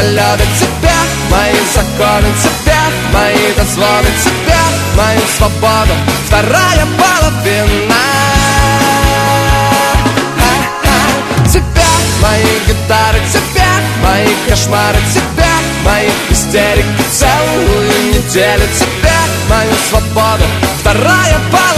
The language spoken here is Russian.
любят тебя, мои законы тебя, мои дозвоны тебя, мою свободу, вторая половина. Тебя, мои гитары тебя, мои кошмары тебя, мои истерики целую неделю тебя, мою свободу, вторая половина.